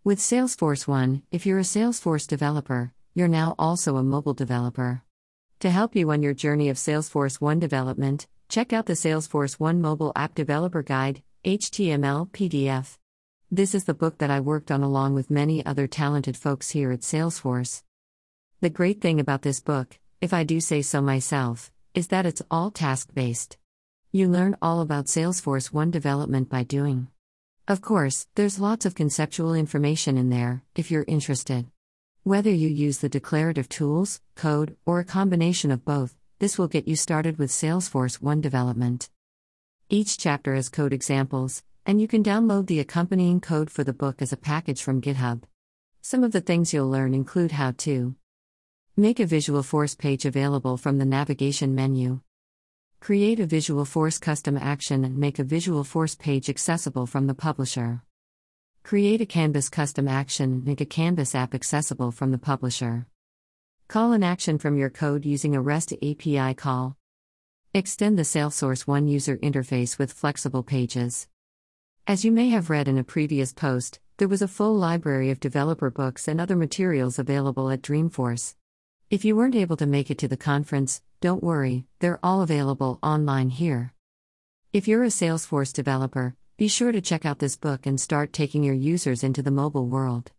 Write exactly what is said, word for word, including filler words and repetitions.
With Salesforce One, if you're a Salesforce developer, you're now also a mobile developer. To help you on your journey of Salesforce One development, check out the Salesforce One Mobile App Developer Guide, H T M L P D F. This is the book that I worked on along with many other talented folks here at Salesforce. The great thing about this book, if I do say so myself, is that it's all task-based. You learn all about Salesforce One development by doing. Of course, there's lots of conceptual information in there, if you're interested. Whether you use the declarative tools, code, or a combination of both, this will get you started with Salesforce One development. Each chapter has code examples, and you can download the accompanying code for the book as a package from GitHub. Some of the things you'll learn include how to make a Visualforce page available from the navigation menu. Create a Visualforce custom action and make a Visualforce page accessible from the publisher. Create a Canvas custom action and make a Canvas app accessible from the publisher. Call an action from your code using a REST A P I call. Extend the Salesforce One user interface with flexible pages. As you may have read in a previous post, there was a full library of developer books and other materials available at Dreamforce. If you weren't able to make it to the conference, don't worry, they're all available online here. If you're a Salesforce developer, be sure to check out this book and start taking your users into the mobile world.